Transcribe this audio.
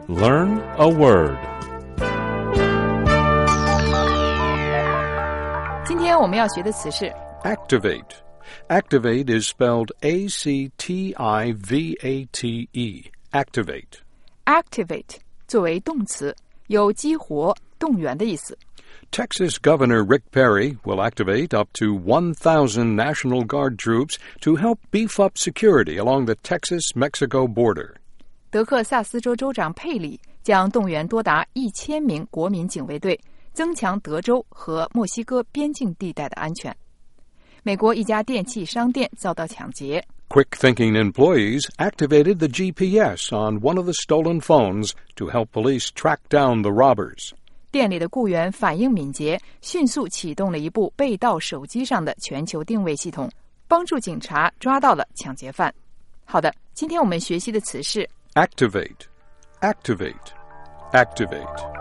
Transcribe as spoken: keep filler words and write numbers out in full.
Learn a word. 今天我们要学的词是 Activate. Activate is spelled A C T I V A T E. Activate. activate 作为动词，有激活、动员的意思。 Texas Governor Rick Perry will activate up to one thousand National Guard troops to help beef up security along the Texas-Mexico border. 德克萨斯州州长佩里将动员多达一千名国民警卫队，增强德州和墨西哥边境地带的安全。美国一家电器商店遭到抢劫。 Quick-thinking employees activated the G P S on one of the stolen phones to help police track down the robbers. 店里的雇员反应敏捷，迅速启动了一部被盗手机上的全球定位系统，帮助警察抓到了抢劫犯。好的，今天我们学习的词是 Activate. Activate. Activate.